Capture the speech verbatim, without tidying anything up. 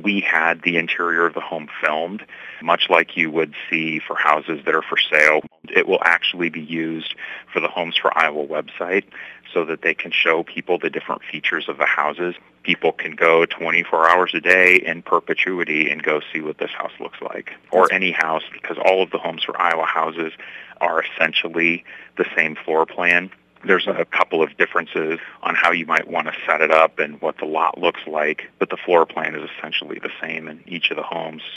we had the interior of the home filmed, much like you would see for houses that are for sale. It will actually be used for the Homes for Iowa website so that they can show people the different features of the houses. People can go twenty-four hours a day in perpetuity and go see what this house looks like, or any house, because all of the Homes for Iowa houses are essentially the same floor plan. There's a couple of differences on how you might want to set it up and what the lot looks like, but the floor plan is essentially the same in each of the homes.